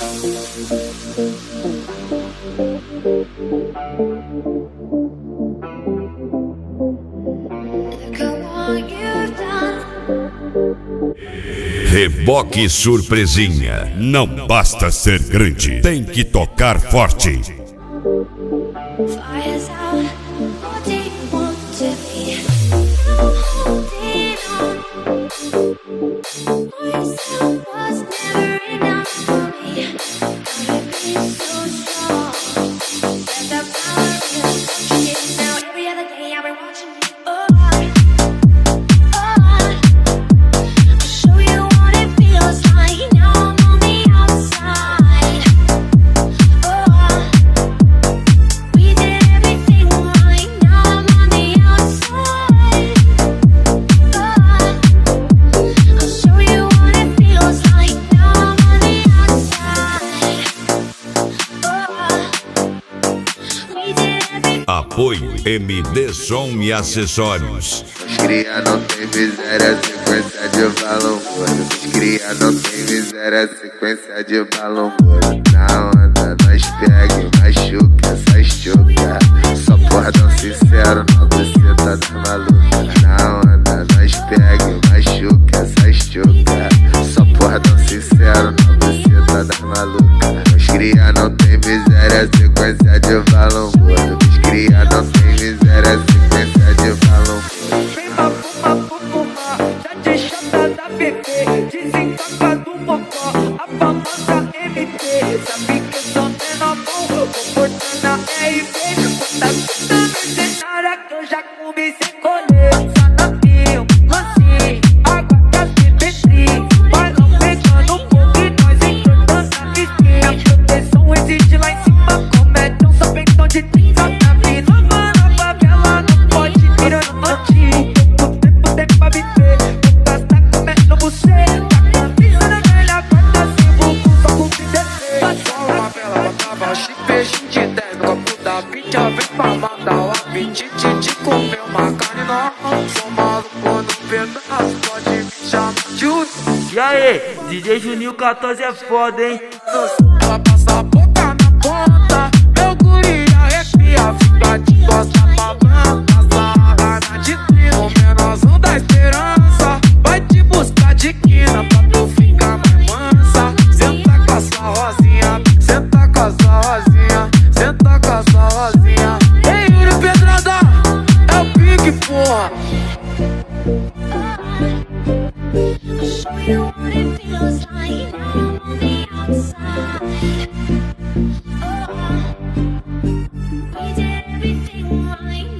Reboque Surpresinha. Não basta ser grande, tem que tocar forte. Apoio MD Som e Acessórios. Os cria não tem miséria, sequência de balão gordo. Os cria não tem miséria, sequência de balão gordo. Na onda nós pega e machuca essa estuca. Só cordão sincero na buceta da maluca. Na onda nós pega e machuca essa estuca. Só cordão sincero na buceta da maluca. Os cria não tem miséria, sequência de balão gordo. Os cria não tem miséria, sequência de balão gordo. Vem fumar, já te chata da bebê. Desentoca do mocó, a famosa MT. Sabe que eu sou menor bom, vou cortando a RP. Quanta puta mercenária que eu já comi sem colher. Sanatinho, lancinho, água da CP3. Balão pegando fogo e nós entortando a piscina. Proteção existe lá em cima, comédia, só peitão de 30 na vida. Na favela não pode virar no notinho. O tempo tem pra viver, vou gastar comendo buceta. Camisa na velha, guarda sem vulgo, só com que descer. Só uma vela, botava chip, de 10 no copo da pincha. Vem pra matar o apetite de comer uma carne nova. Sou maluco no pedaço, pode me chamar de Uri. E aí, DJ Juninho 14 é foda, hein? Ela passa a boca na ponta, meu guri arrepia. Fica de costa pra branca, sarra na de trino. O menorzão da esperança vai te buscar de quina pra tu ficar mais mansa. Senta com a sua rosinha, senta com a sua rosinha, senta com a sua rosinha. Ei, Yuri Pedrada, é o pique, porra. I'll show you what it feels like now I'm on the outside. We did everything right.